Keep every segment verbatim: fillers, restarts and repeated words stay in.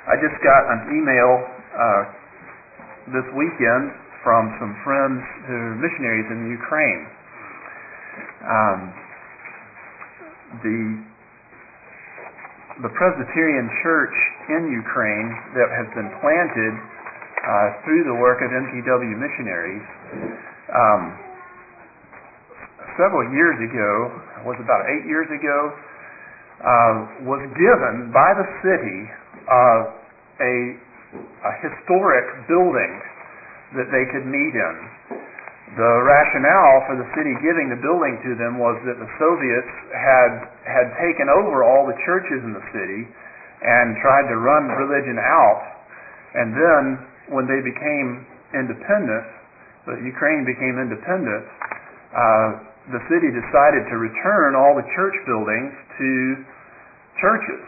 I just got an email uh, this weekend from some friends who are missionaries in Ukraine. Um, the the Presbyterian Church in Ukraine that has been planted uh, through the work of M T W missionaries um, several years ago, was about eight years ago, uh, was given by the city uh, a, a historic building that they could meet in. The rationale for the city giving the building to them was that the Soviets had had taken over all the churches in the city and tried to run religion out. And then when they became independent, the Ukraine became independent, uh, the city decided to return all the church buildings to churches.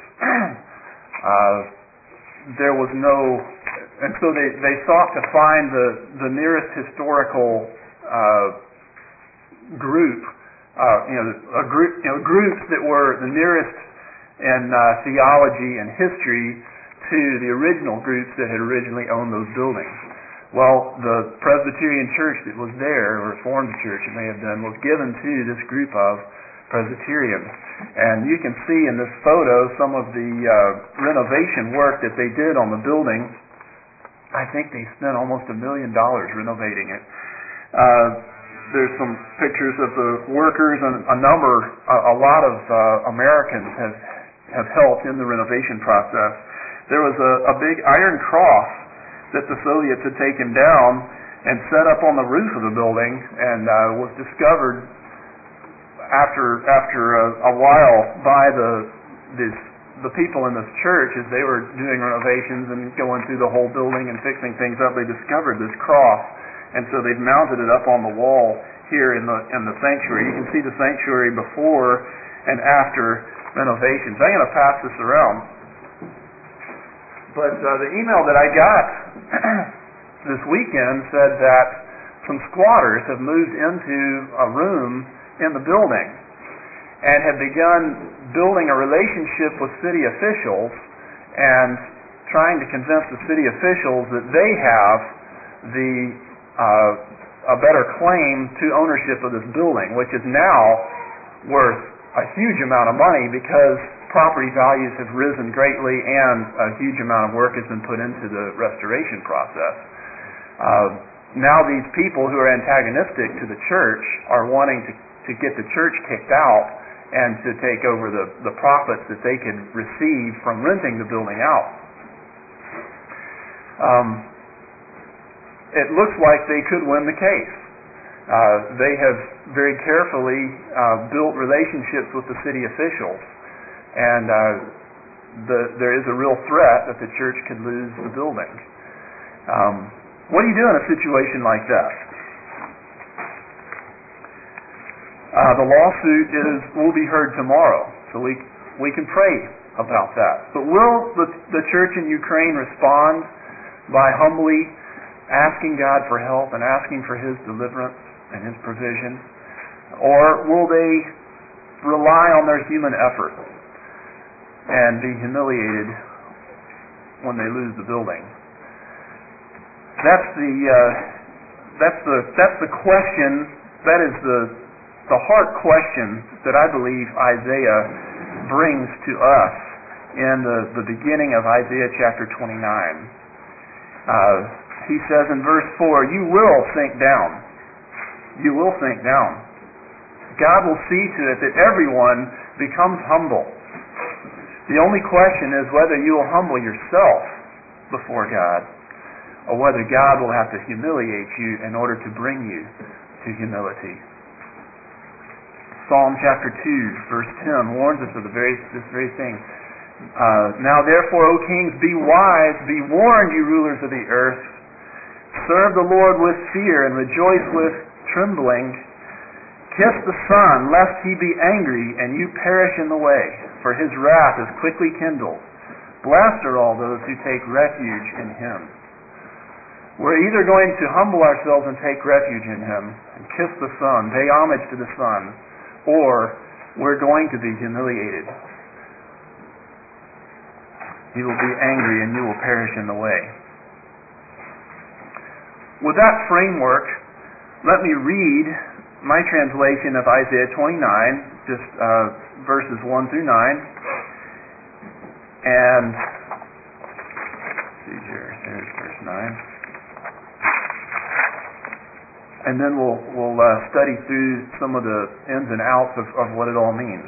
uh, there was no, and so they, they sought to find the, the nearest historical Uh, group, uh, you know, a group, you know, groups that were the nearest in uh, theology and history to the original groups that had originally owned those buildings. Well, the Presbyterian church that was there, or Reformed church it may have been, was given to this group of Presbyterians. And you can see in this photo some of the uh, renovation work that they did on the building. I think they spent almost a million dollars renovating it. Uh, there's some pictures of the workers, and a number, a, a lot of uh, Americans have have helped in the renovation process. There was a, a big iron cross that the Soviets had taken down and set up on the roof of the building, and uh, was discovered after after a, a while by the this the people in this church as they were doing renovations and going through the whole building and fixing things up. They discovered this cross. And so they've mounted it up on the wall here in the in the sanctuary. You can see the sanctuary before and after renovations. I'm going to pass this around. But uh, the email that I got this weekend said that some squatters have moved into a room in the building and have begun building a relationship with city officials and trying to convince the city officials that they have the Uh, a better claim to ownership of this building, which is now worth a huge amount of money because property values have risen greatly and a huge amount of work has been put into the restoration process. Uh, now these people who are antagonistic to the church are wanting to, to get the church kicked out and to take over the, the profits that they could receive from renting the building out. Um, It looks like they could win the case. Uh, they have very carefully uh, built relationships with the city officials, and uh, the, there is a real threat that the church could lose the building. Um, what do you do in a situation like that? Uh, the lawsuit is will be heard tomorrow, so we we can pray about that. But will the, the church in Ukraine respond by humbly asking God for help and asking for His deliverance and His provision? Or will they rely on their human effort and be humiliated when they lose the building? That's the uh, that's the that's the question. That is the the heart question that I believe Isaiah brings to us in the, the beginning of Isaiah chapter twenty-nine. Uh, He says in verse four, you will sink down. You will sink down. God will see to it that everyone becomes humble. The only question is whether you will humble yourself before God, or whether God will have to humiliate you in order to bring you to humility. Psalm chapter two, verse ten warns us of the very, this very thing. Uh, now therefore, O kings, be wise, be warned, you rulers of the earth. Serve the Lord with fear and rejoice with trembling. Kiss the Son, lest He be angry and you perish in the way, for His wrath is quickly kindled. Blessed are all those who take refuge in Him. We're either going to humble ourselves and take refuge in Him and kiss the Son, pay homage to the Son, or we're going to be humiliated. He will be angry and you will perish in the way. With that framework, let me read my translation of Isaiah twenty-nine, just uh, verses one through nine. And, let's see here, there's verse nine. And then we'll, we'll uh, study through some of the ins and outs of, of what it all means.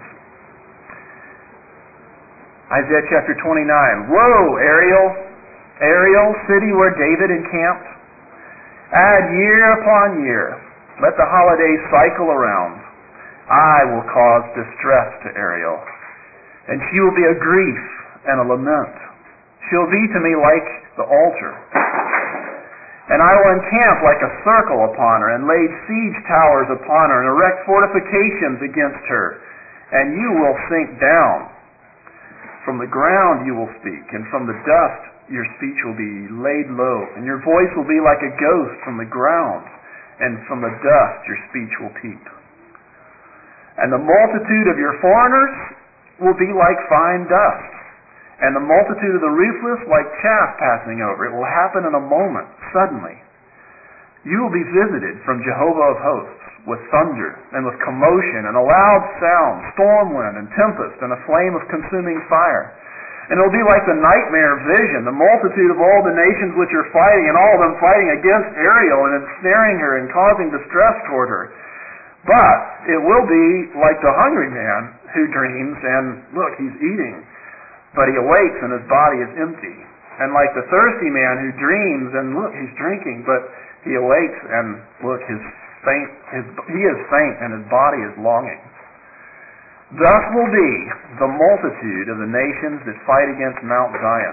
Isaiah chapter twenty-nine. Woe, Ariel, Ariel, city where David encamped. Add year upon year. Let the holidays cycle around. I will cause distress to Ariel, and she will be a grief and a lament. She'll be to me like the altar. And I will encamp like a circle upon her, and lay siege towers upon her, and erect fortifications against her. And you will sink down. From the ground you will speak, and from the dust your speech will be laid low, and your voice will be like a ghost from the ground, and from the dust your speech will peep. And the multitude of your foreigners will be like fine dust, and the multitude of the roofless like chaff passing over. It will happen in a moment, suddenly. You will be visited from Jehovah of hosts, with thunder and with commotion and a loud sound, storm wind and tempest and a flame of consuming fire. And it will be like the nightmare vision, the multitude of all the nations which are fighting, and all of them fighting against Ariel and ensnaring her and causing distress toward her. But it will be like the hungry man who dreams, and look, he's eating, but he awakes and his body is empty. And like the thirsty man who dreams, and look, he's drinking, but he awakes and look, his faint, his, he is faint and his body is longing. Thus will be the multitude of the nations that fight against Mount Zion.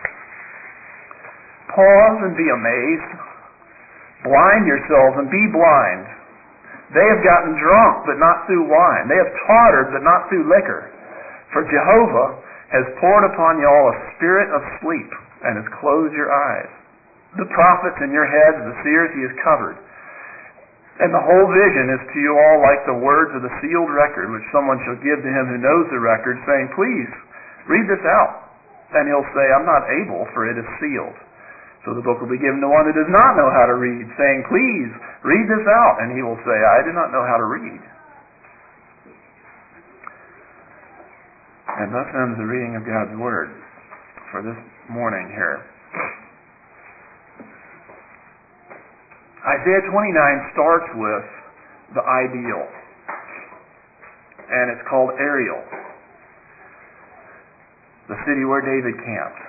Pause and be amazed. Blind yourselves and be blind. They have gotten drunk, but not through wine. They have tottered, but not through liquor. For Jehovah has poured upon you all a spirit of sleep, and has closed your eyes. The prophets in your heads, the seers he has covered. And the whole vision is to you all like the words of the sealed record, which someone shall give to him who knows the record, saying, please, read this out. And he'll say, I'm not able, for it is sealed. So the book will be given to one who does not know how to read, saying, please, read this out. And he will say, I do not know how to read. And thus ends the reading of God's Word for this morning here. Isaiah twenty-nine starts with the ideal, and it's called Ariel, the city where David camped.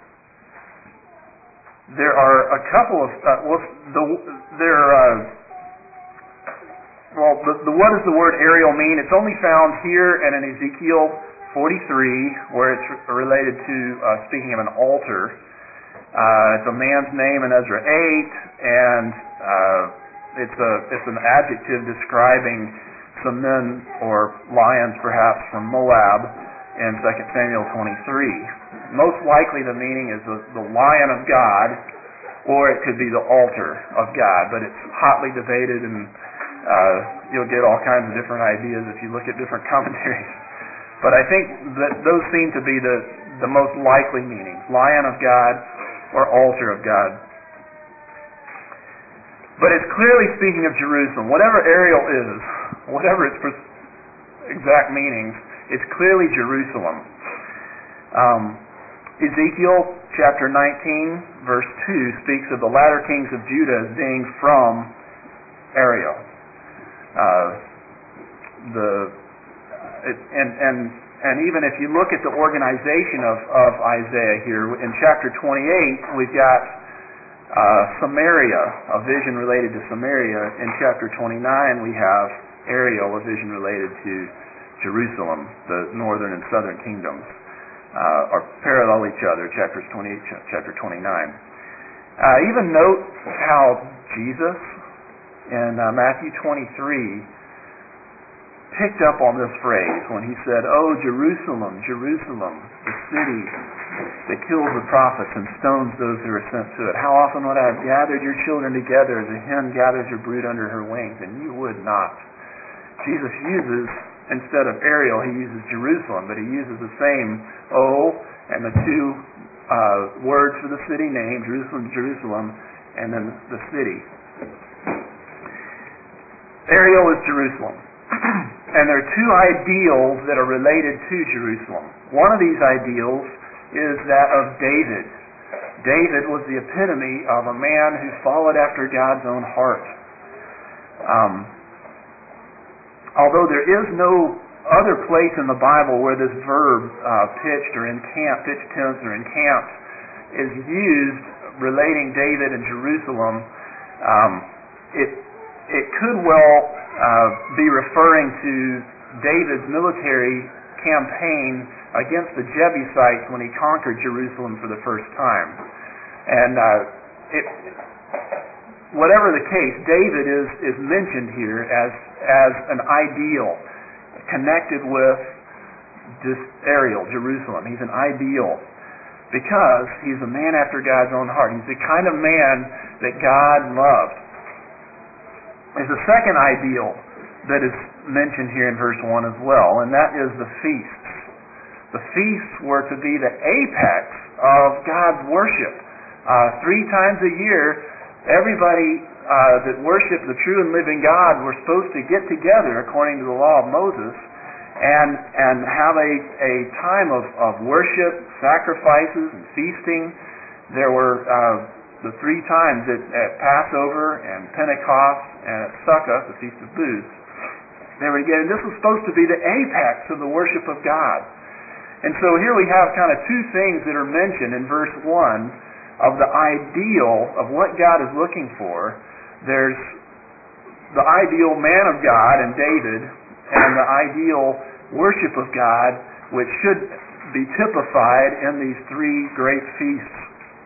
There are a couple of uh, well, the there uh, well, the, the what does the word Ariel mean? It's only found here and in Ezekiel forty-three, where it's related to uh, speaking of an altar. Uh, it's a man's name in Ezra eight, and uh, it's a it's an adjective describing some men or lions, perhaps from Moab, in Second Samuel twenty-three. Most likely, the meaning is the, the lion of God, or it could be the altar of God. But it's hotly debated, and uh, you'll get all kinds of different ideas if you look at different commentaries. But I think that those seem to be the the most likely meanings: lion of God or altar of God. But it's clearly speaking of Jerusalem. Whatever Ariel is, whatever its exact meanings, it's clearly Jerusalem. Um, Ezekiel chapter nineteen, verse two, speaks of the latter kings of Judah as being from Ariel. Uh, the it, and and And even if you look at the organization of, of Isaiah here, in chapter twenty-eight, we've got uh, Samaria, a vision related to Samaria. In chapter twenty-nine, we have Ariel, a vision related to Jerusalem, the northern and southern kingdoms, uh, are parallel each other, chapters twenty-eight, chapter twenty-nine. Uh, even note how Jesus, in uh, Matthew twenty-three, picked up on this phrase when he said, "Oh, Jerusalem, Jerusalem, the city that kills the prophets and stones those who are sent to it. How often would I have gathered your children together as a hen gathers her brood under her wings, and you would not." Jesus uses instead of Ariel, he uses Jerusalem, but he uses the same O and the two uh, words for the city name, Jerusalem, Jerusalem, and then the city. Ariel is Jerusalem. And there are two ideals that are related to Jerusalem. One of these ideals is that of David. David was the epitome of a man who followed after God's own heart. Um, although there is no other place in the Bible where this verb uh, pitched or encamped, pitched tents or encamped, is used relating David and Jerusalem, um, it it could well uh, be referring to David's military campaign against the Jebusites when he conquered Jerusalem for the first time. And uh, it, whatever the case, David is, is mentioned here as, as an ideal connected with this Ariel, Jerusalem. He's an ideal because he's a man after God's own heart. He's the kind of man that God loved. There's a second ideal that is mentioned here in verse one as well, and that is the feasts. The feasts were to be the apex of God's worship. Uh, three times a year, everybody uh, that worshiped the true and living God were supposed to get together according to the law of Moses and and have a, a time of, of worship, sacrifices, and feasting. There were uh, the three times at, at Passover and Pentecost and at Sukkot, the Feast of Booths. They were together. This was supposed to be the apex of the worship of God. And so here we have kind of two things that are mentioned in verse one of the ideal of what God is looking for. There's the ideal man of God in David and the ideal worship of God, which should be typified in these three great feasts.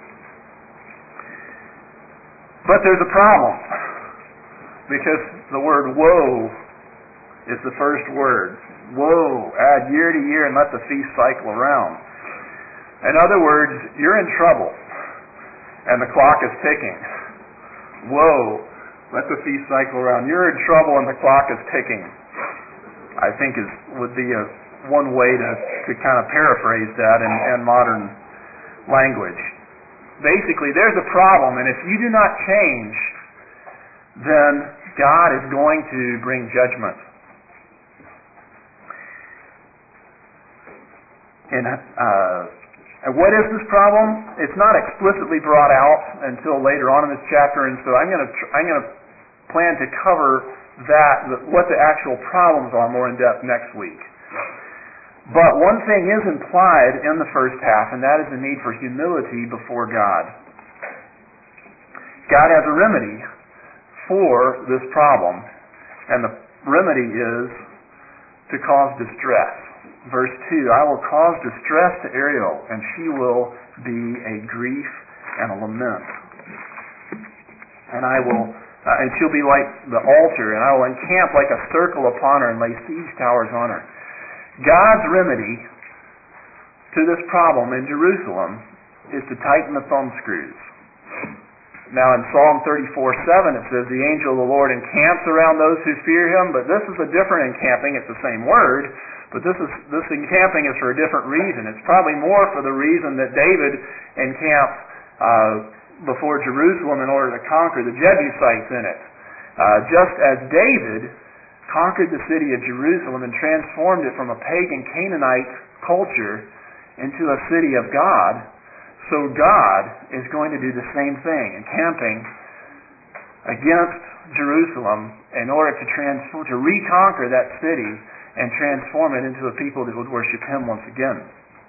But there's a problem, because the word woe is the first word. Woe, add year to year and let the feast cycle around. In other words, you're in trouble and the clock is ticking. Woe, let the feast cycle around. You're in trouble and the clock is ticking, I think is would be a one way to, to kind of paraphrase that in, in modern language. Basically, there's a problem, and if you do not change, then God is going to bring judgment. And uh, what is this problem? It's not explicitly brought out until later on in this chapter, and so I'm going to I'm going to plan to cover that, what the actual problems are, more in depth next week. But one thing is implied in the first half, and that is the need for humility before God. God has a remedy for this problem, and the remedy is to cause distress. Verse two, I will cause distress to Ariel, and she will be a grief and a lament. And I will, uh, and she'll be like the altar, and I will encamp like a circle upon her and lay siege towers on her. God's remedy to this problem in Jerusalem is to tighten the thumb screws. Now in Psalm thirty-four seven it says, the angel of the Lord encamps around those who fear him, but this is a different encamping. It's the same word, but this is this encamping is for a different reason. It's probably more for the reason that David encamped uh, before Jerusalem in order to conquer the Jebusites in it. Uh, just as David conquered the city of Jerusalem and transformed it from a pagan Canaanite culture into a city of God, so God is going to do the same thing, encamping against Jerusalem in order to transform, to reconquer that city and transform it into a people that would worship Him once again.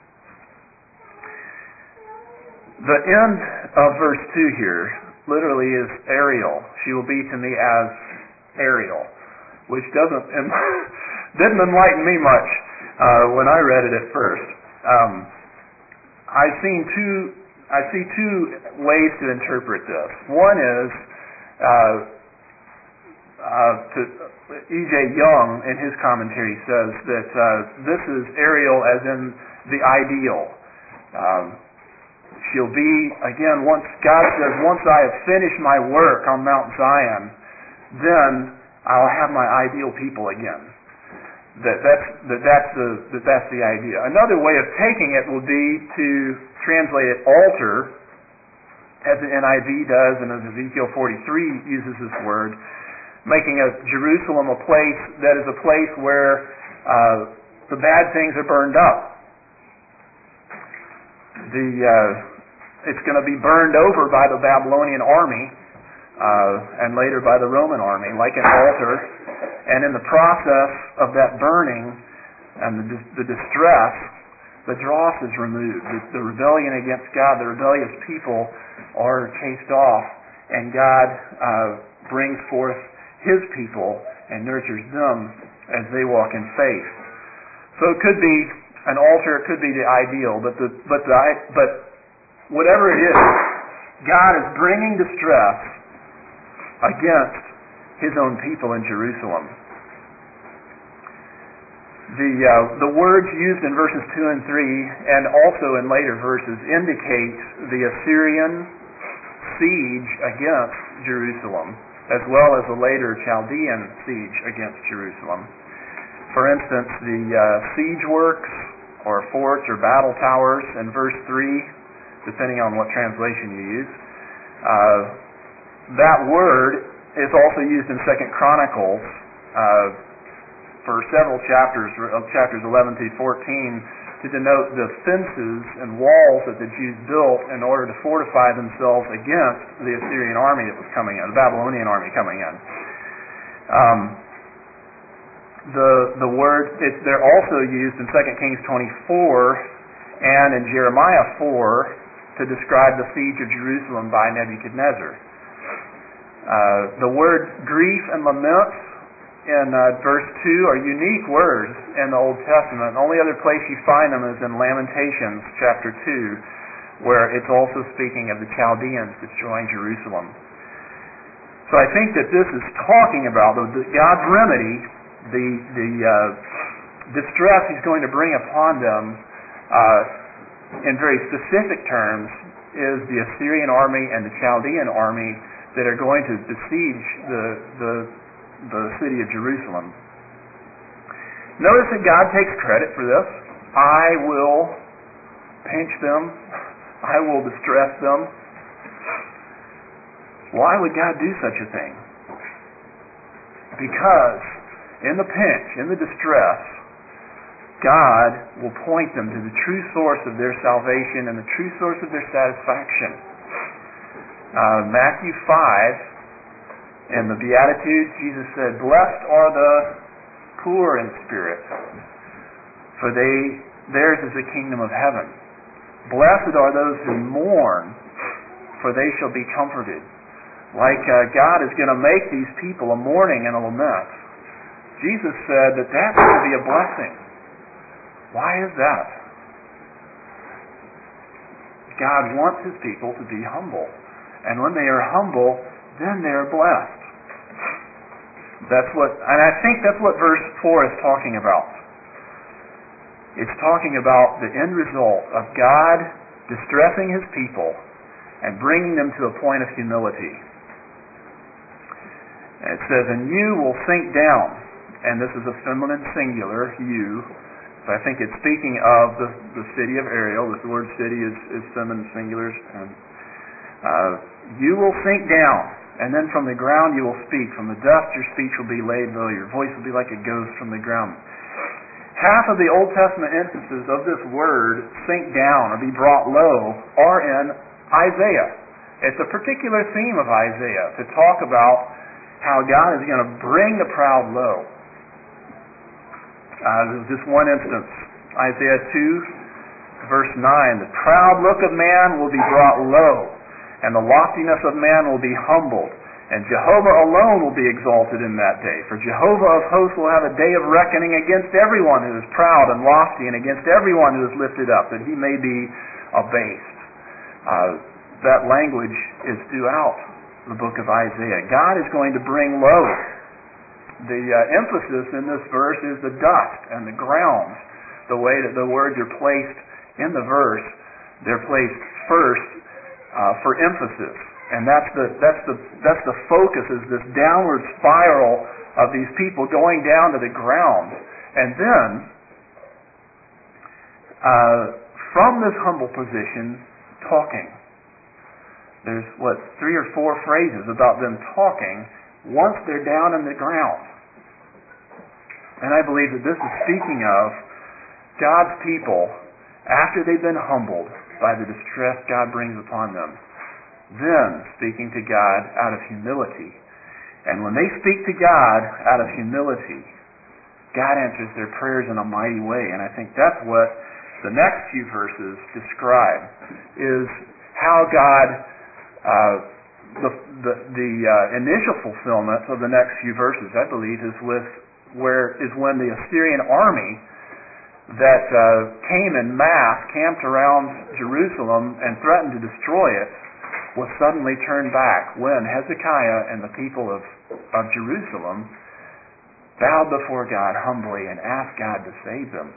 The end of verse two here literally is Ariel. She will be to me as Ariel, which doesn't didn't enlighten me much uh, when I read it at first. Um, I've seen two. I see two ways to interpret this. One is uh, uh, to E J Young in his commentary says that uh, this is Ariel as in the ideal. Um, she'll be again once God says, once I have finished my work on Mount Zion, then I'll have my ideal people again. that that's that that's the that that's the idea. Another way of taking it would be to translate it altar, as the N I V does, and as Ezekiel forty-three uses this word, making a Jerusalem a place that is a place where uh, the bad things are burned up. The uh, it's going to be burned over by the Babylonian army, uh, and later by the Roman army, like an altar. And in the process of that burning and the, the distress, the dross is removed. The, the rebellion against God, the rebellious people are chased off, and God uh, brings forth His people and nurtures them as they walk in faith. So it could be an altar, it could be the ideal, but the but the but whatever it is, God is bringing distress against His own people in Jerusalem. The uh, the words used in verses two and three, and also in later verses, indicate the Assyrian siege against Jerusalem, as well as the later Chaldean siege against Jerusalem. For instance, the uh, siege works, or forts, or battle towers in verse three, depending on what translation you use. Uh, that word is also used in Second Chronicles uh, for several chapters, chapters eleven through fourteen, to denote the fences and walls that the Jews built in order to fortify themselves against the Assyrian army that was coming in, the Babylonian army coming in. Um, the the word, it, they're also used in Second Kings twenty-four and in Jeremiah four to describe the siege of Jerusalem by Nebuchadnezzar. Uh, the word grief and lament in uh, verse two are unique words in the Old Testament. The only other place you find them is in Lamentations chapter two, where it's also speaking of the Chaldeans destroying Jerusalem. So I think that this is talking about the, the, God's remedy, the, the uh, distress He's going to bring upon them uh, in very specific terms is the Assyrian army and the Chaldean army that are going to besiege the, the, the city of Jerusalem. Notice that God takes credit for this. I will pinch them. I will distress them. Why would God do such a thing? Because in the pinch, in the distress, God will point them to the true source of their salvation and the true source of their satisfaction. Uh, Matthew five, in the Beatitudes, Jesus said, "Blessed are the poor in spirit, for they theirs is the kingdom of heaven. Blessed are those who mourn, for they shall be comforted." Like uh, God is going to make these people a mourning and a lament, Jesus said that that's going to be a blessing. Why is that? God wants His people to be humble. And when they are humble, then they are blessed. That's what, and I think that's what verse four is talking about. It's talking about the end result of God distressing His people and bringing them to a point of humility. And it says, "And you will sink down," and this is a feminine singular, you. So I think it's speaking of the, the city of Ariel. The word city is, is feminine singulars. And, uh, "You will sink down, and then from the ground you will speak. From the dust your speech will be laid low. Your voice will be like a ghost from the ground." Half of the Old Testament instances of this word, sink down or be brought low, are in Isaiah. It's a particular theme of Isaiah to talk about how God is going to bring the proud low. Uh, there's just one instance, Isaiah two, verse nine. "The proud look of man will be brought low, and the loftiness of man will be humbled. And Jehovah alone will be exalted in that day. For Jehovah of hosts will have a day of reckoning against everyone who is proud and lofty, and against everyone who is lifted up, that he may be abased." Uh, that language is throughout the book of Isaiah. God is going to bring low. The uh, emphasis in this verse is the dust and the ground. The way that the words are placed in the verse, they're placed first uh, for emphasis, and that's the that's the that's the focus, is this downward spiral of these people going down to the ground. And then, uh, from this humble position, talking. There's, what, three or four phrases about them talking once they're down in the ground. And I believe that this is speaking of God's people after they've been humbled by the distress God brings upon them, then speaking to God out of humility. And when they speak to God out of humility, God answers their prayers in a mighty way. And I think that's what the next few verses describe, is how God, uh, the the, the uh, initial fulfillment of the next few verses, I believe, is with where is when the Assyrian army that uh, came in mass, camped around Jerusalem and threatened to destroy it, was suddenly turned back when Hezekiah and the people of, of Jerusalem bowed before God humbly and asked God to save them.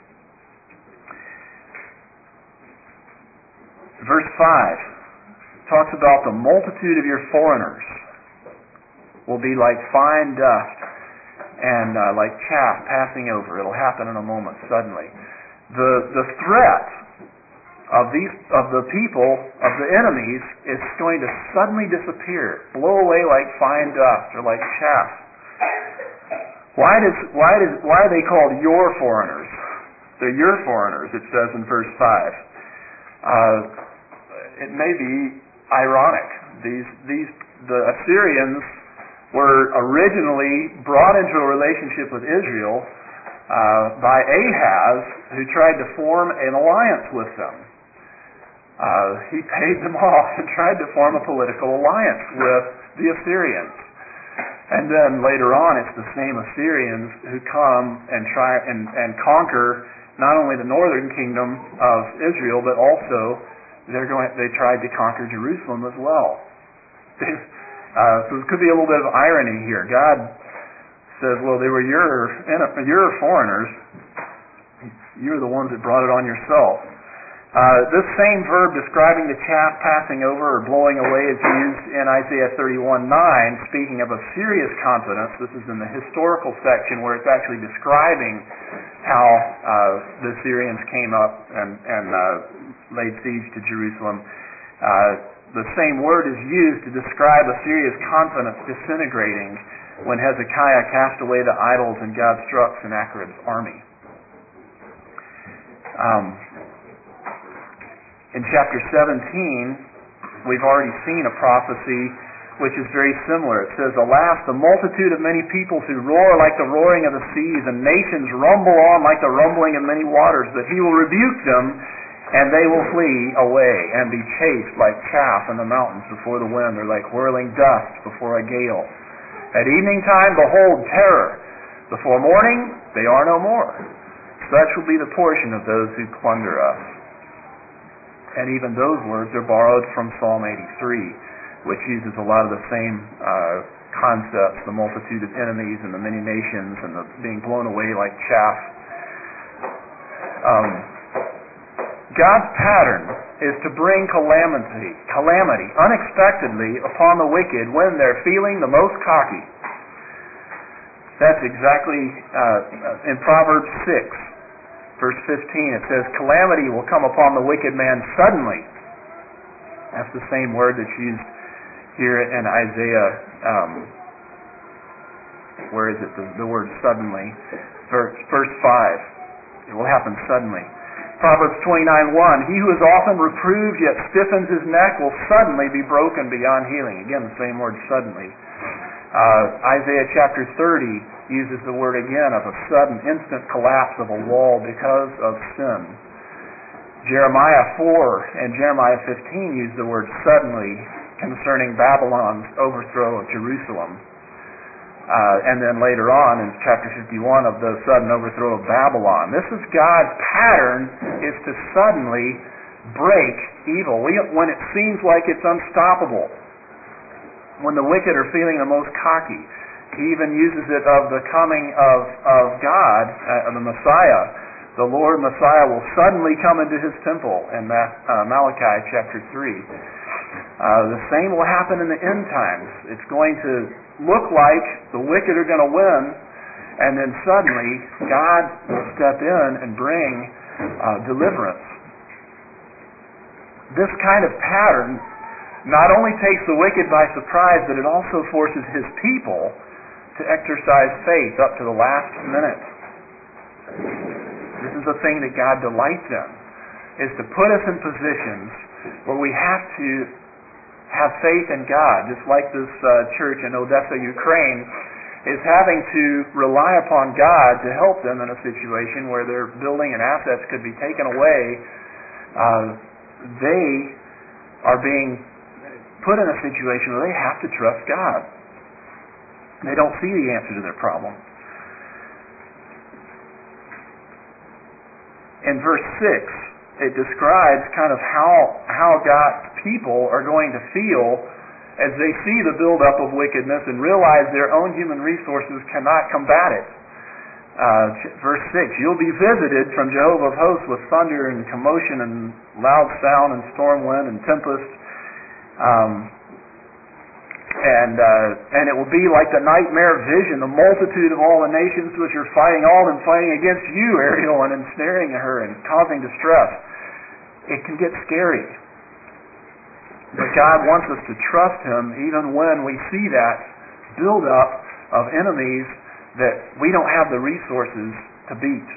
Verse five talks about the multitude of your foreigners will be like fine dust and uh, like chaff passing over. It'll happen in a moment, suddenly. The the threat of these of the people, of the enemies, is going to suddenly disappear, blow away like fine dust or like chaff. Why does why does why are they called your foreigners? They're your foreigners, it says in verse five. Uh, it may be ironic. These these the Assyrians were originally brought into a relationship with Israel uh, by Ahaz, who tried to form an alliance with them. Uh, he paid them off and tried to form a political alliance with the Assyrians. And then later on, it's the same Assyrians who come and try and, and conquer not only the northern kingdom of Israel, but also they're going. They tried to conquer Jerusalem as well. Uh, so there could be a little bit of irony here. God says, well, they were your, your foreigners. You're the ones that brought it on yourself. Uh, this same verb describing the chaff passing over or blowing away is used in Isaiah thirty-one nine, speaking of a serious confidence. This is in the historical section where it's actually describing how uh, the Syrians came up and, and uh, laid siege to Jerusalem. Uh, The same word is used to describe Assyria's confidence disintegrating when Hezekiah cast away the idols and God struck Sennacherib's army. Um, in chapter seventeen, we've already seen a prophecy which is very similar. It says, alas, the multitude of many peoples who roar like the roaring of the seas, and nations rumble on like the rumbling of many waters, but he will rebuke them, and they will flee away and be chased like chaff in the mountains before the wind, or like whirling dust before a gale. At evening time, behold, terror. Before morning, they are no more. Such will be the portion of those who plunder us. And even those words are borrowed from Psalm eighty-three, which uses a lot of the same uh, concepts, the multitude of enemies and the many nations and the being blown away like chaff. Um, God's pattern is to bring calamity, calamity unexpectedly upon the wicked when they're feeling the most cocky. That's exactly uh, in Proverbs six, verse fifteen. It says, calamity will come upon the wicked man suddenly. That's the same word that's used here in Isaiah. Um, where is it? The, the word suddenly. Verse, verse five. It will happen suddenly. Proverbs twenty-nine one, he who is often reproved yet stiffens his neck will suddenly be broken beyond healing. Again, the same word, suddenly. Uh, Isaiah chapter thirty uses the word again of a sudden, instant collapse of a wall because of sin. Jeremiah four and Jeremiah fifteen use the word suddenly concerning Babylon's overthrow of Jerusalem. Uh, and then later on in chapter fifty-one of the sudden overthrow of Babylon. This is God's pattern, is to suddenly break evil. We, when it seems like it's unstoppable. When the wicked are feeling the most cocky. He even uses it of the coming of, of God, uh, the Messiah. The Lord Messiah will suddenly come into His temple in uh, Malachi chapter three. Uh, the same will happen in the end times. It's going to look like the wicked are going to win, and then suddenly God will step in and bring uh, deliverance. This kind of pattern not only takes the wicked by surprise, but it also forces His people to exercise faith up to the last minute. This is a thing that God delights in, is to put us in positions where we have to have faith in God, just like this uh, church in Odessa, Ukraine, is having to rely upon God to help them in a situation where their building and assets could be taken away. Uh, they are being put in a situation where they have to trust God. They don't see the answer to their problem. In verse six, it describes kind of how, how God's people are going to feel as they see the buildup of wickedness and realize their own human resources cannot combat it. Uh, verse six, you'll be visited from Jehovah of hosts with thunder and commotion and loud sound and storm wind and tempest. Um, and uh, and it will be like the nightmare vision, the multitude of all the nations which are fighting, all of them fighting against you, Ariel, and ensnaring her and causing distress. It can get scary. But God wants us to trust Him even when we see that buildup of enemies that we don't have the resources to beat.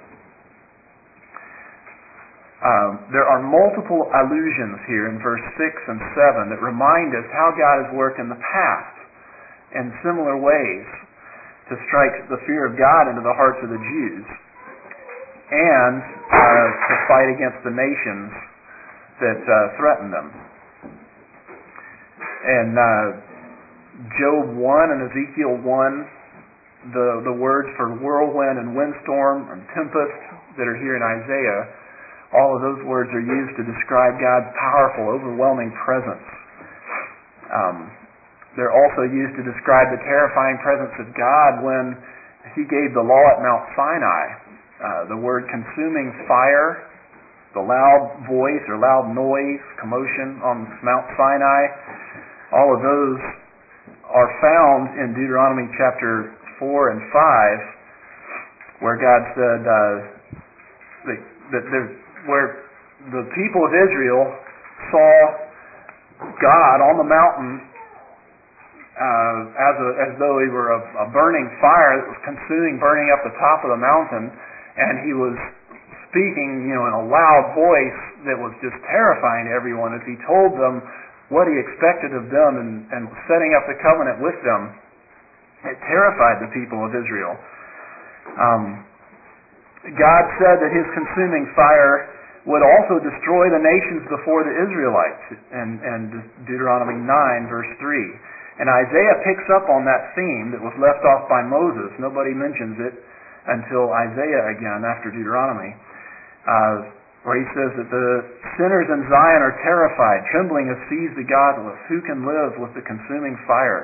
Um, there are multiple allusions here in verse six and seven that remind us how God has worked in the past in similar ways to strike the fear of God into the hearts of the Jews and uh, to fight against the nations that uh, threaten them. In uh, Job one and Ezekiel one, the, the words for whirlwind and windstorm and tempest that are here in Isaiah, all of those words are used to describe God's powerful, overwhelming presence. Um, they're also used to describe the terrifying presence of God when He gave the law at Mount Sinai. Uh, the word consuming fire, the loud voice or loud noise, commotion on Mount Sinai, all of those are found in Deuteronomy chapter four and five, where God said uh, that, that there where the people of Israel saw God on the mountain uh, as a, as though He were a, a burning fire that was consuming, burning up the top of the mountain, and He was speaking, you know, in a loud voice that was just terrifying to everyone as He told them what He expected of them and, and setting up the covenant with them. It terrified the people of Israel. Um, God said that His consuming fire would also destroy the nations before the Israelites in, in Deuteronomy nine, verse three. And Isaiah picks up on that theme that was left off by Moses. Nobody mentions it until Isaiah again after Deuteronomy, uh, where he says that the sinners in Zion are terrified, trembling has seized the godless. Who can live with the consuming fire?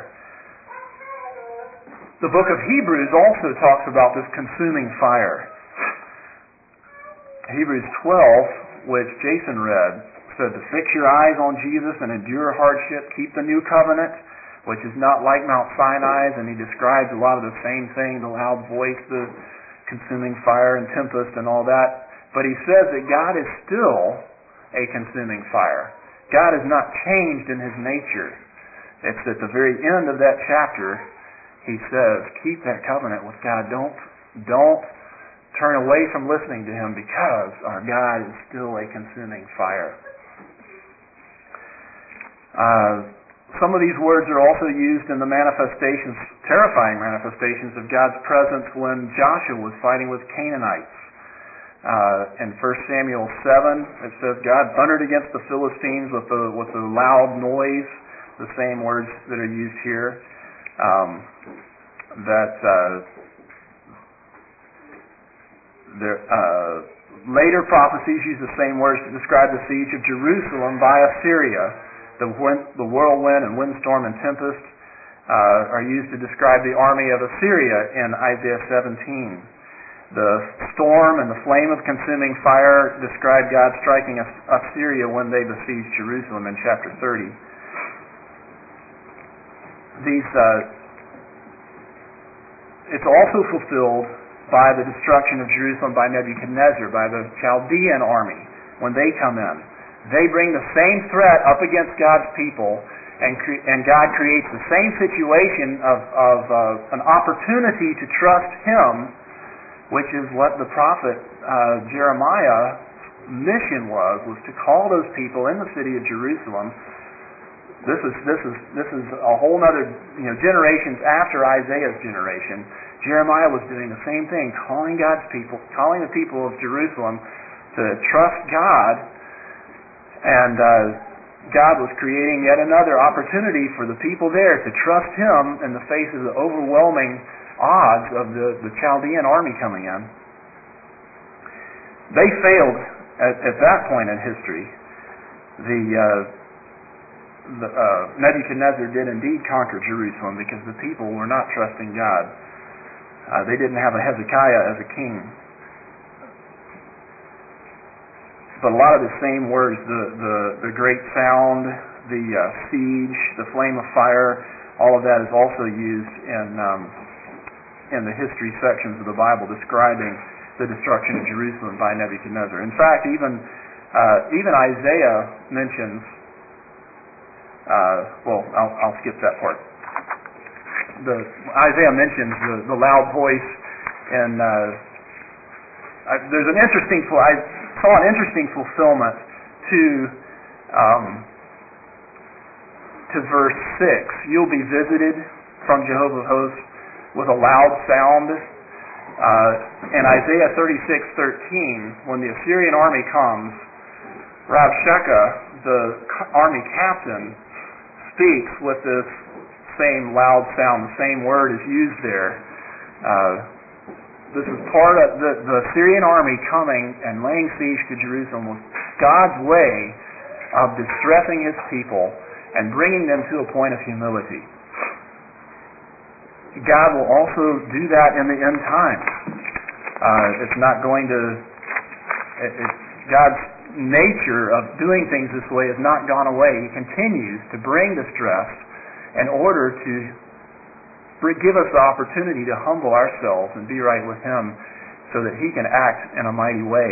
The book of Hebrews also talks about this consuming fire. Hebrews twelve, which Jason read, said to fix your eyes on Jesus and endure hardship, keep the new covenant, which is not like Mount Sinai's, and he describes a lot of the same thing, the loud voice, the consuming fire and tempest and all that. But he says that God is still a consuming fire. God has not changed in His nature. It's at the very end of that chapter, he says, keep that covenant with God. Don't, don't turn away from listening to Him, because our God is still a consuming fire. Uh, some of these words are also used in the manifestations, terrifying manifestations of God's presence when Joshua was fighting with Canaanites. Uh, in First Samuel seven, it says God thundered against the Philistines with the with the loud noise, the same words that are used here. Um, that uh, There, uh, later prophecies use the same words to describe the siege of Jerusalem by Assyria. The, wind, the whirlwind and windstorm and tempest uh, are used to describe the army of Assyria in Isaiah seventeen. The storm and the flame of consuming fire describe God striking Assyria when they besieged Jerusalem in chapter thirty. These uh, it's also fulfilled by the destruction of Jerusalem by Nebuchadnezzar, by the Chaldean army, when they come in. They bring the same threat up against God's people, and, cre- and God creates the same situation of, of uh, an opportunity to trust Him, which is what the prophet uh, Jeremiah's mission was, was to call those people in the city of Jerusalem. This is this is this is a whole other you know generations after Isaiah's generation. Jeremiah was doing the same thing, calling God's people, calling the people of Jerusalem to trust God, and uh, God was creating yet another opportunity for the people there to trust Him in the face of the overwhelming odds of the, the Chaldean army coming in. They failed at, at that point in history. The, uh, the uh, Nebuchadnezzar did indeed conquer Jerusalem because the people were not trusting God. Uh, they didn't have a Hezekiah as a king. But a lot of the same words, the, the, the great sound, the uh, siege, the flame of fire, all of that is also used in um, in the history sections of the Bible describing the destruction of Jerusalem by Nebuchadnezzar. In fact, even uh, even Isaiah mentions, uh, well, I'll, I'll skip that part. The Isaiah mentions the, the loud voice, and uh, I, there's an interesting. I saw an interesting fulfillment to um, to verse six. You'll be visited from Jehovah of hosts with a loud sound. Uh, in Isaiah thirty-six thirteen, when the Assyrian army comes, Rabshakeh, the army captain, speaks with this same loud sound. The same word is used there. Uh, this is part of the, the Assyrian army coming and laying siege to Jerusalem was God's way of distressing His people and bringing them to a point of humility. God will also do that in the end times. Uh, it's not going to... It, it's God's nature of doing things this way has not gone away. He continues to bring distress in order to give us the opportunity to humble ourselves and be right with Him so that He can act in a mighty way.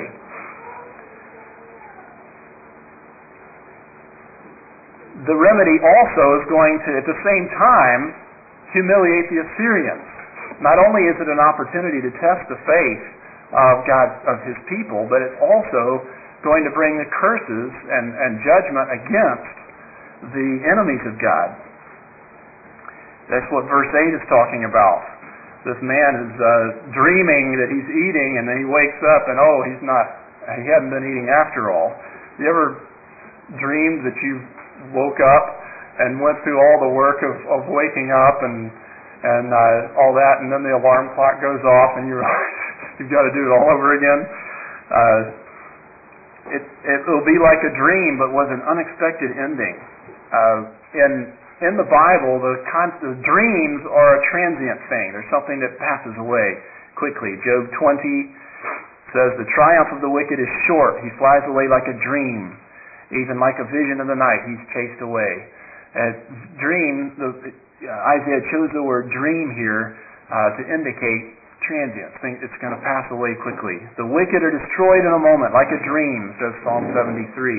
The remedy also is going to, at the same time, humiliate the Assyrians. Not only is it an opportunity to test the faith of God, of His people, but it's also going to bring the curses and, and judgment against the enemies of God. That's what verse eight is talking about. This man is uh, dreaming that he's eating, and then he wakes up and, oh, he's not, he hadn't been eating after all. You ever dreamed that you woke up and went through all the work of, of waking up and and uh, all that, and then the alarm clock goes off and you realize you've got to do it all over again? Uh, it, it'll be like a dream, but with an unexpected ending. Uh, in In the Bible, the, con- the dreams are a transient thing. There's something that passes away quickly. Job twenty says, "The triumph of the wicked is short. He flies away like a dream. Even like a vision of the night, he's chased away." Uh, dream, the, uh, Isaiah chose the word dream here uh, to indicate transient. It's going to pass away quickly. The wicked are destroyed in a moment, like a dream, says Psalm seventy-three.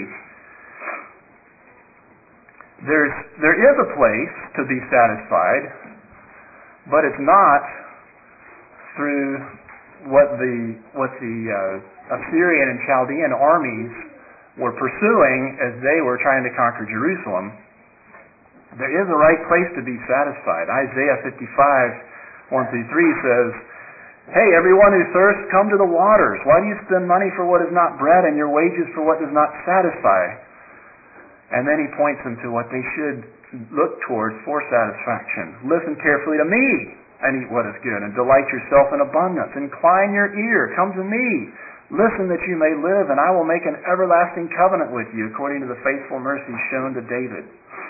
There's, there is a place to be satisfied, but it's not through what the what the uh, Assyrian and Chaldean armies were pursuing as they were trying to conquer Jerusalem. There is a right place to be satisfied. Isaiah fifty-five, one through three says, "Hey, everyone who thirsts, come to the waters. Why do you spend money for what is not bread and your wages for what does not satisfy?" And then he points them to what they should look towards for satisfaction. "Listen carefully to me and eat what is good, and delight yourself in abundance. Incline your ear, come to me. Listen that you may live, and I will make an everlasting covenant with you, according to the faithful mercies shown to David."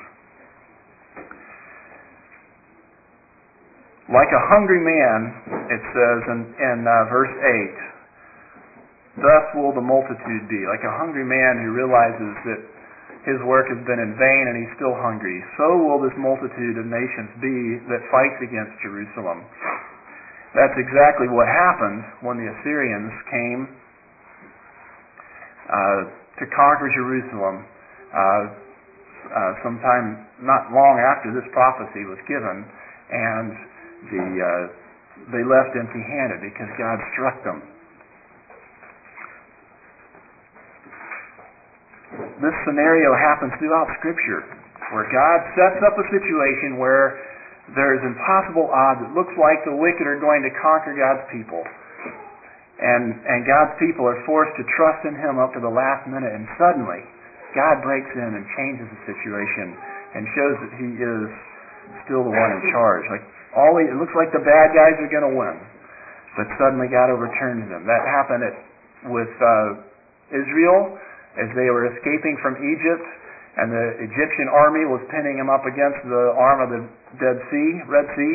Like a hungry man, it says in, in uh, verse eight, "Thus will the multitude be." Like a hungry man who realizes that his work has been in vain and he's still hungry, so will this multitude of nations be that fights against Jerusalem. That's exactly what happened when the Assyrians came uh, to conquer Jerusalem uh, uh, sometime not long after this prophecy was given, and the uh, they left empty-handed because God struck them. This scenario happens throughout Scripture, where God sets up a situation where there is impossible odds. It looks like the wicked are going to conquer God's people. And, and God's people are forced to trust in Him up to the last minute, and suddenly God breaks in and changes the situation and shows that He is still the one in charge. Like all he, it looks like the bad guys are going to win, but suddenly God overturns them. That happened at, with uh, Israel as they were escaping from Egypt, and the Egyptian army was pinning them up against the arm of the Dead Sea, Red Sea.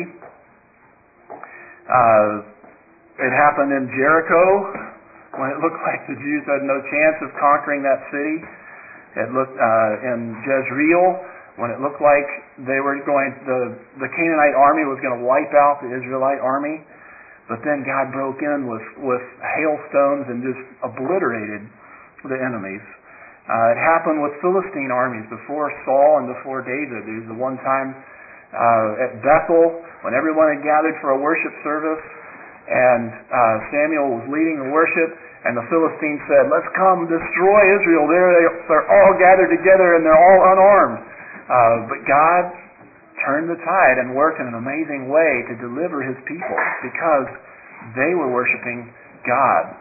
Uh, it happened in Jericho when it looked like the Jews had no chance of conquering that city. It looked uh, in Jezreel when it looked like they were going, the the Canaanite army was going to wipe out the Israelite army, but then God broke in with with hailstones and just obliterated the enemies. Uh, it happened with Philistine armies before Saul and before David. There was the one time uh, at Bethel when everyone had gathered for a worship service, and uh, Samuel was leading the worship, and the Philistines said, "Let's come destroy Israel." They're, they're all gathered together and they're all unarmed. Uh, but God turned the tide and worked in an amazing way to deliver His people because they were worshiping God.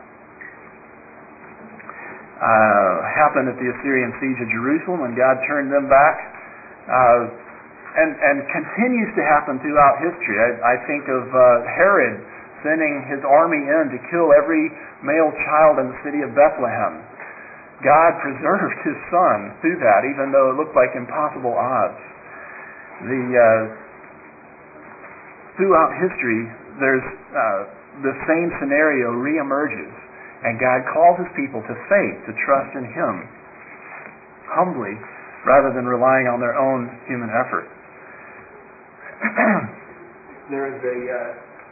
Uh, happened at the Assyrian siege of Jerusalem when God turned them back, uh, and and continues to happen throughout history. I, I think of uh, Herod sending his army in to kill every male child in the city of Bethlehem. God preserved His son through that, even though it looked like impossible odds. The uh, throughout history, there's uh, the same scenario reemerges. And God calls His people to faith, to trust in Him, humbly, rather than relying on their own human effort. There is a uh,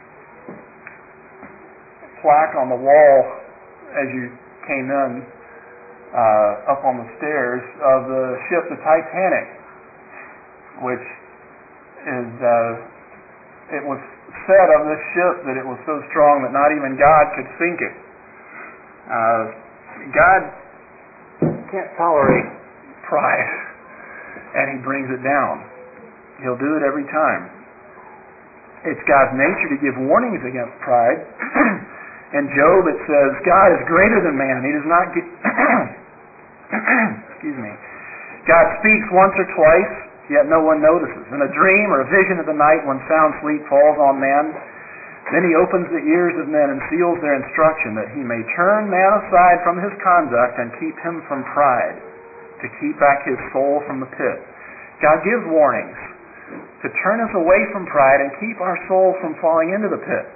plaque on the wall as you came in, uh, up on the stairs, of the ship, the Titanic, which is, uh, it was said of this ship that it was so strong that not even God could sink it. Uh, God can't tolerate pride, and He brings it down. He'll do it every time. It's God's nature to give warnings against pride. In Job it says, God is greater than man. He does not get... Excuse me. God speaks once or twice, yet no one notices. In a dream or a vision of the night when sound sleep falls on man, then He opens the ears of men and seals their instruction, that He may turn man aside from his conduct and keep him from pride, to keep back his soul from the pit. God gives warnings to turn us away from pride and keep our soul from falling into the pit.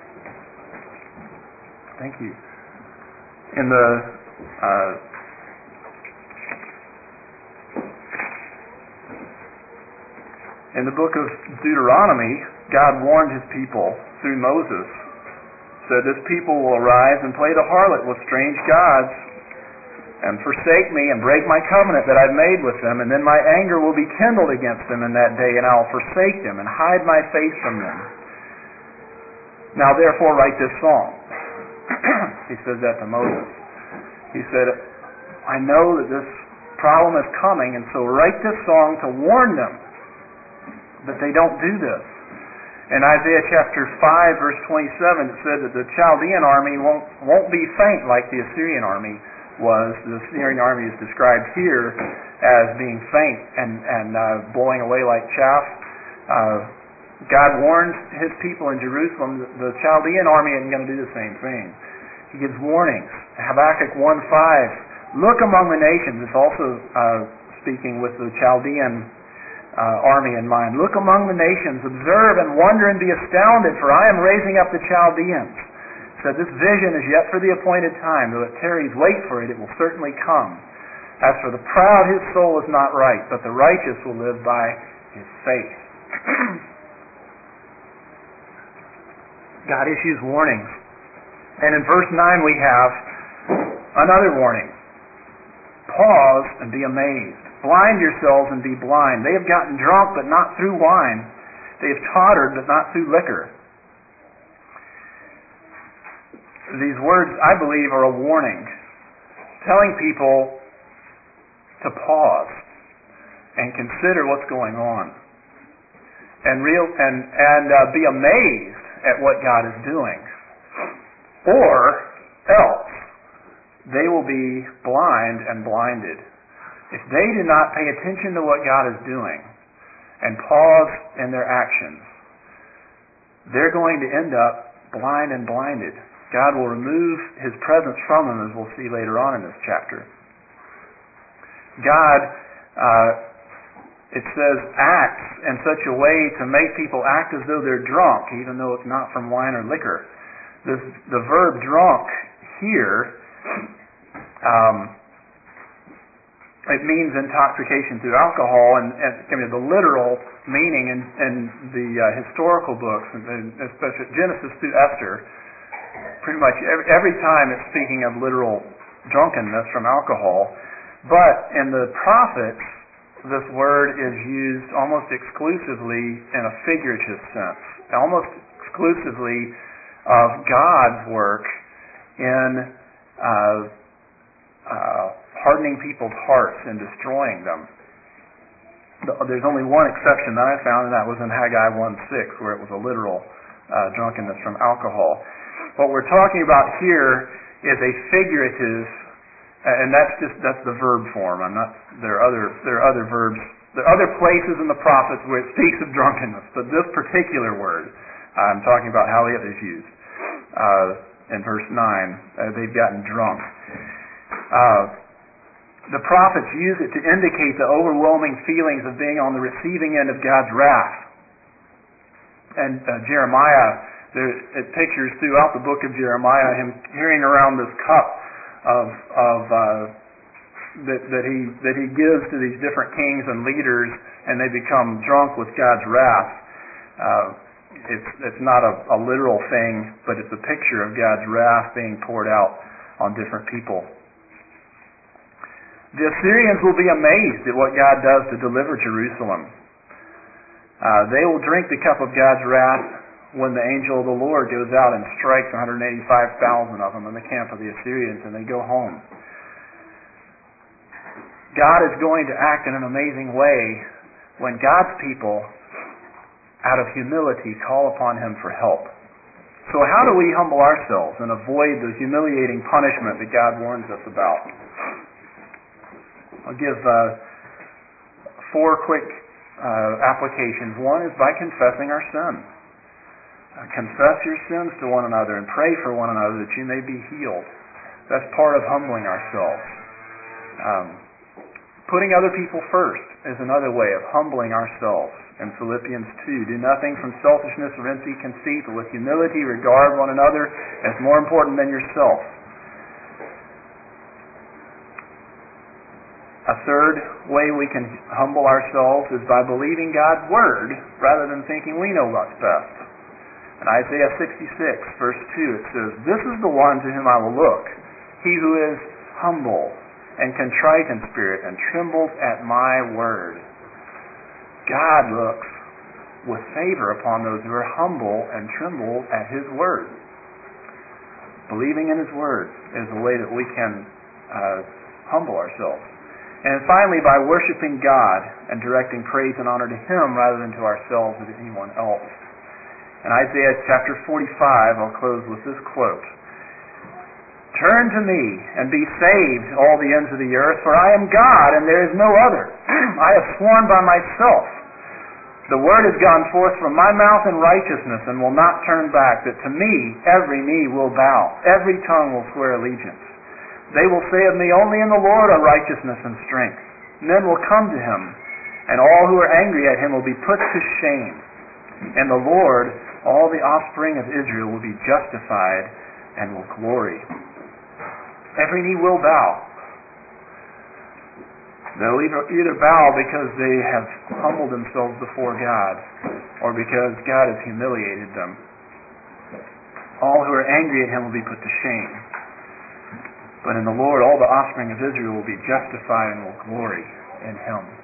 Thank you. In the uh, in the book of Deuteronomy, God warned His people through Moses, said, "This people will arise and play the harlot with strange gods and forsake me and break my covenant that I've made with them, and then my anger will be kindled against them in that day, and I'll forsake them and hide my face from them. Now therefore write this song." He says that to Moses. He said, "I know that this problem is coming, and so write this song to warn them that they don't do this." In Isaiah chapter five, verse twenty-seven, it said that the Chaldean army won't won't be faint like the Assyrian army was. The Assyrian army is described here as being faint and, and uh, blowing away like chaff. Uh, God warned His people in Jerusalem that the Chaldean army isn't going to do the same thing. He gives warnings. Habakkuk one five, "Look among the nations." It's also uh, speaking with the Chaldean Uh, army in mind. "Look among the nations, observe and wonder and be astounded, for I am raising up the Chaldeans." So this vision is yet for the appointed time. Though it tarries, wait for it, it will certainly come. "As for the proud, his soul is not right, but the righteous will live by his faith." God issues warnings. And in verse nine we have another warning. Pause and be amazed. Blind yourselves and be blind. They have gotten drunk, but not through wine. They have tottered, but not through liquor. These words, I believe, are a warning, telling people to pause and consider what's going on, and real and and uh, be amazed at what God is doing, or else they will be blind and blinded. If they do not pay attention to what God is doing and pause in their actions, they're going to end up blind and blinded. God will remove His presence from them, as we'll see later on in this chapter. God, uh, it says, acts in such a way to make people act as though they're drunk, even though it's not from wine or liquor. This, the verb drunk here, um, it means intoxication through alcohol, and, and I mean, the literal meaning in, in the uh, historical books, especially Genesis through Esther, pretty much every, every time it's speaking of literal drunkenness from alcohol. But in the prophets, this word is used almost exclusively in a figurative sense, almost exclusively of God's work in uh, uh, hardening people's hearts and destroying them. There's only one exception that I found, and that was in Haggai one six, where it was a literal uh, drunkenness from alcohol. What we're talking about here is a figurative, and that's just that's the verb form. I'm not. There are other there are other verbs. There are other places in the prophets where it speaks of drunkenness, but this particular word, I'm talking about how it is used uh, in verse nine. Uh, they've gotten drunk. Uh, the prophets use it to indicate the overwhelming feelings of being on the receiving end of God's wrath. And uh, Jeremiah. There, it pictures throughout the book of Jeremiah him carrying around this cup of of uh, that that he that he gives to these different kings and leaders, and they become drunk with God's wrath. Uh, it's it's not a, a literal thing, but it's a picture of God's wrath being poured out on different people. The Assyrians will be amazed at what God does to deliver Jerusalem. Uh, they will drink the cup of God's wrath when the angel of the Lord goes out and strikes one hundred eighty-five thousand of them in the camp of the Assyrians, and they go home. God is going to act in an amazing way when God's people, out of humility, call upon Him for help. So how do we humble ourselves and avoid the humiliating punishment that God warns us about? I'll give uh, four quick uh, applications. One is by confessing our sin. Uh, confess your sins to one another and pray for one another that you may be healed. That's part of humbling ourselves. Um, putting other people first is another way of humbling ourselves. In Philippians two, do nothing from selfishness or empty conceit, but with humility regard one another as more important than yourself. A third way we can humble ourselves is by believing God's Word rather than thinking we know what's best. In Isaiah sixty-six, verse two, it says, "This is the one to whom I will look, he who is humble and contrite in spirit and trembles at my word." God looks with favor upon those who are humble and tremble at His word. Believing in His word is a way that we can uh, humble ourselves. And finally, by worshiping God and directing praise and honor to Him rather than to ourselves or to anyone else. In Isaiah chapter forty-five, I'll close with this quote. "Turn to me and be saved, all the ends of the earth, for I am God and there is no other. I have sworn by myself. The word has gone forth from my mouth in righteousness and will not turn back, that to me every knee will bow, every tongue will swear allegiance. They will say of me, only in the Lord are righteousness and strength. Men will come to Him, and all who are angry at Him will be put to shame. In the Lord, all the offspring of Israel will be justified and will glory." Every knee will bow. They'll either, either bow because they have humbled themselves before God, or because God has humiliated them. All who are angry at him will be put to shame. But in the Lord all the offspring of Israel will be justified and will glory in him.